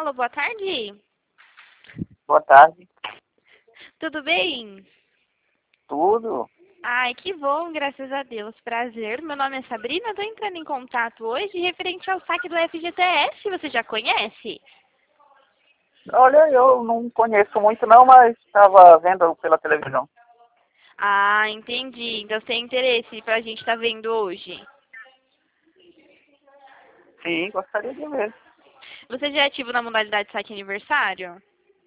Alô, boa tarde. Boa tarde. Tudo bem? Tudo? Ai, que bom, graças a Deus. Prazer. Meu nome é Sabrina. Estou entrando em contato hoje referente ao saque do FGTS. Você já conhece? Olha, eu não conheço muito não, mas estava vendo pela televisão. Ah, entendi. Então você tem interesse para a gente estar vendo hoje. Sim, gostaria de ver. Você já é ativo na modalidade saque aniversário?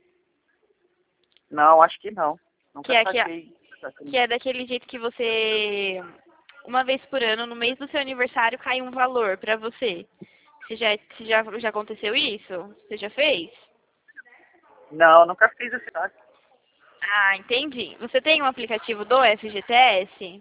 Não, acho que não. Que Nunca é, que é, saquei. que é daquele jeito que você, uma vez por ano, no mês do seu aniversário, cai um valor para você. Já aconteceu isso? Você já fez? Não, nunca fiz esse saque. Ah, entendi. Você tem um aplicativo do FGTS?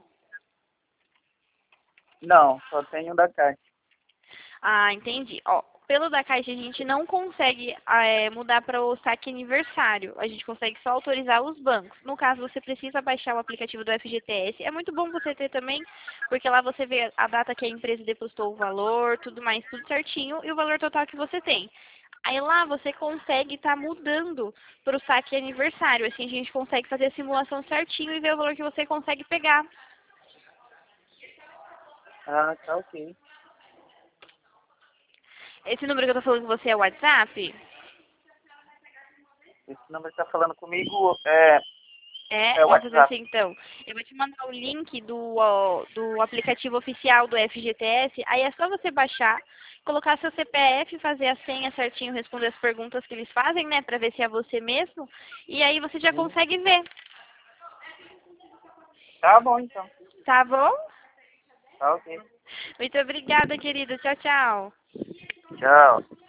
Não, só tenho da Caixa. Ah, entendi. Ó, pelo da Caixa a gente não consegue mudar para o saque aniversário. A gente consegue só autorizar os bancos. No caso, você precisa baixar o aplicativo do FGTS. É muito bom você ter também, porque lá você vê a data que a empresa depositou o valor, tudo mais, tudo certinho, e o valor total que você tem. Aí lá você consegue estar mudando para o saque aniversário. Assim a gente consegue fazer a simulação certinho e ver o valor que você consegue pegar. Ah, tá ok. Esse número que eu tô falando com você é o WhatsApp? Esse número que está falando comigo é o Vamos fazer WhatsApp. assim então. Eu vou te mandar o link do aplicativo oficial do FGTS. Aí é só você baixar, colocar seu CPF, fazer a senha certinho, responder as perguntas que eles fazem, né? Pra ver se é você mesmo. E aí você já Sim. consegue ver. Tá bom então. Tá bom? Tá ok. Muito obrigada, querida. Tchau, tchau. Tchau.